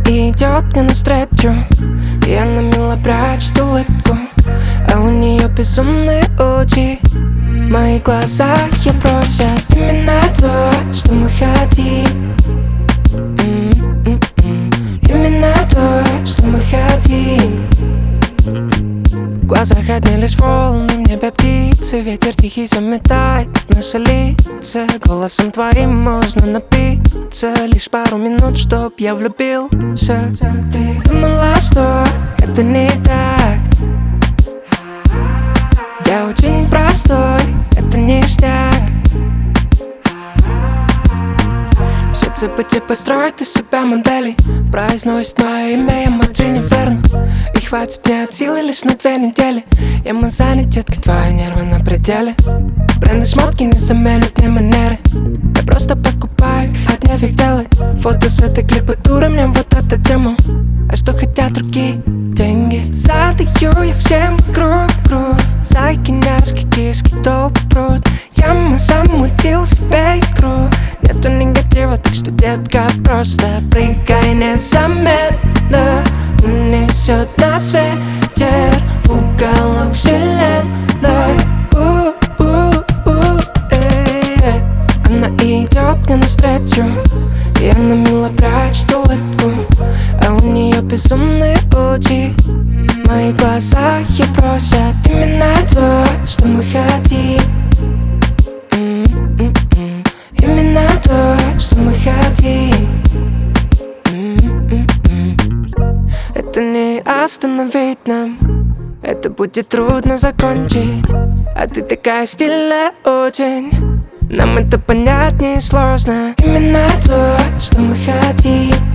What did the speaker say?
идет мне навстречу, и она мило прячет улыбку, а у нее безумные очи. В моих глазах я просят именно то, что мы хотим. Именно то, что мы хотим. В глазах одни лишь волны, в небе птицы, ветер тихий заметает наши лица. Голосом твоим можно напиться, лишь пару минут, чтоб я влюбился. Ты думала, что это не так? Я очень простой, это ништяк. Все цепочки построят из себя модели, произносит мое имя, я Дженнифер. И хватит мне от силы лишь на 2 недели. Я мазанит, детка, твои нервы на пределе. Бренды, шмотки не заменят мне манеры. Я просто покупаю их, от нефиг делать. Фото с этой клипатуры, мне вот эту тему. А что хотят другие? Деньги. Задаю я всем вокруг круг. Зайки, няшки, кишки, толпы пруд. Я замутил себе игру. Нету негатива, так что, детка, просто прыгай незаметно. Унесет нас ветер в уголок вселенной. Она идет мне навстречу, и она мило прячет улыбку, а у нее безумные очи. В моих глазах я просят именно то, что мы хотим. Именно то, что мы хотим. Это не остановить нам, это будет трудно закончить. А ты такая стильная очень, нам это понять не сложно. Именно то, что мы хотим.